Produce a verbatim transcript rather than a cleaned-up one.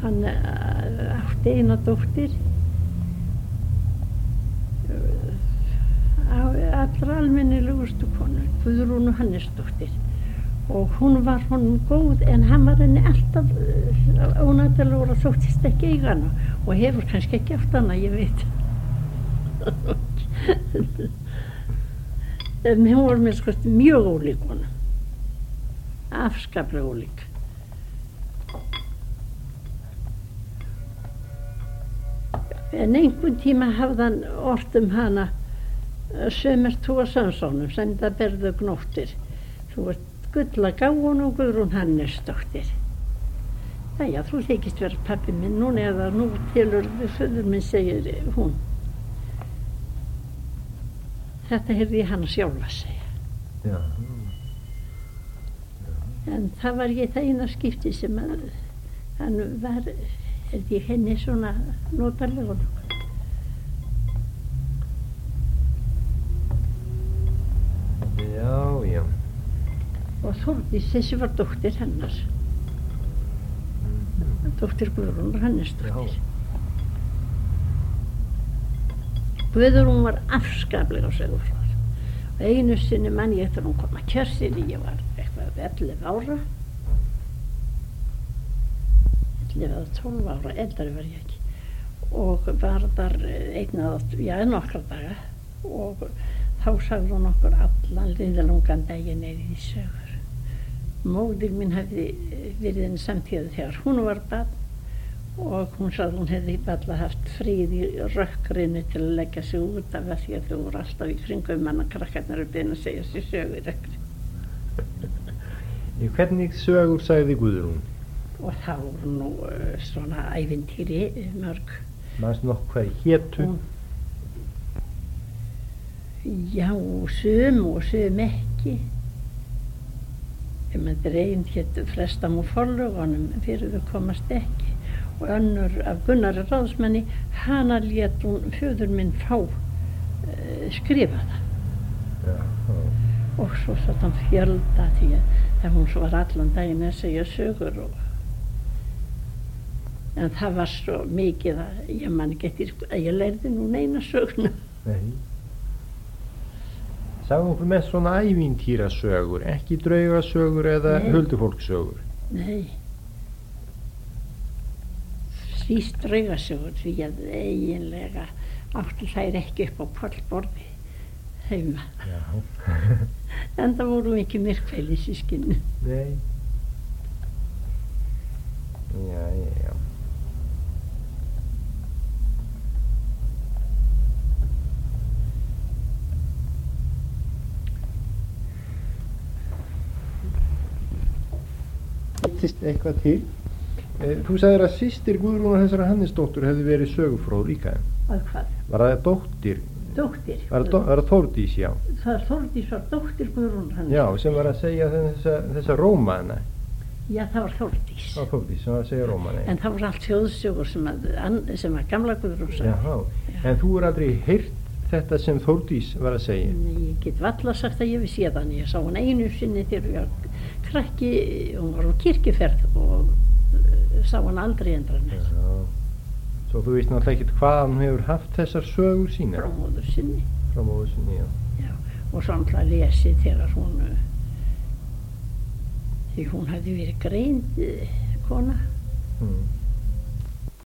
hann átti eina dóttir, allra almennilegustu konu, Guðrúnu Hannesdóttir. Og hún var honum góð en hann var henni alltaf ónættilegur og þóttist ekki eiga hana og hefur kannski ekki átt hana, ég veit. En hún var með sko mjög ólík honum, afskaplega ólík. En einhvern tíma hafði hann ort um hana, sömur þú að Samsónum, senda berðu gnóttir, þú ert Gulla Gáun og Guðrún Hannesdóttir. Jæja, þú þykist vera pabbi minn núna eða nú tilur föður minn, segir hún. Þetta heyrði ég hana sjálfa segja. Já. En það var ég það eina skipti sem að hann var, er ég henni svona notalega. Já, já. Og Þórdís, þessi var dóttir hennar. Mm-hmm. Dóttir Guðrúnar Hannesdóttir. Guðrún var afskaplega segulfróð. Og einu sinni mann ég þegar hún kom að kjörsinni, ég var eitthvað ellefu ára. ellefu eða tólf ára, eldari var ég ekki. Og var þar einn að, já, nokkra daga. Og þá sagði hún okkur allan liðalungan daginn eða í sögur. Móðir mín hefði verið henni samtíða þegar hún var barn og hún sagði hún hefði varla haft frið í rökkrinu til að leggja sig út af því að þau voru alltaf í kringum manna krakkarnar og beina að segja sér sögur rökkrinu. Í hvernig sögur sagði Guðrún? Og þá voru nú uh, svona ævintýri mörg. Manstu nokkuð hvað hétu? Hún, já, sum og sum ekki. Ég með dreyin hétt Frestam og forlögunum fyrir þau komast ekki. Og önnur af Gunnari ráðsmanni, hana lét hún föður minn fá uh, skrifa það. Já, já. Og svo satt hann fjölda því að það hún svo var allan daginn að segja sögur. Og, en það var svo mikið að ég man ekki eftir að ég lærði nú neina söguna. Nei. Sagði hún með svona ævintýrasögur, ekki draugasögur eða huldufólkssögur? Nei. Víst draugasögur því að eiginlega áttu þær ekki upp á pallborði heima. Já. En það voru ekki myrkfæli sískinni. Nei. Já, já, já. Eitthvað til. Þú sagðir að systir Guðrúnar þessara Hannesdóttur hefði verið sögufróð líka. Að hvað? Var það dóttir? Dóttir. Var það, var það Þórdís, já? Það Þórdís var dóttir Guðrúnar Hannesdóttur. Já, sem var að segja þessa, þessa rómana. Já, það var Þórdís. Það var Þórdís sem var að segja rómana. En það voru allt þjóðsögur sem að, sem að gamla Guðrún sagði. Já, en þú er aldrei heyrt þetta sem Þórdís var að segja? Nei, ég get varla sagt að ég við séð hann. Ég sá hann einu sinni þegar ég var krakki, hún var á kirkjuferð og sá hann aldrei endra næst. Já, svo þú veist náttúrulega ekkert hvað hann hefur haft þessar sögur sína? Frá móður sinni. Frá móður sinni, já. Já, og svo náttúrulega lesið þegar hún, því hún hafði verið greind kona.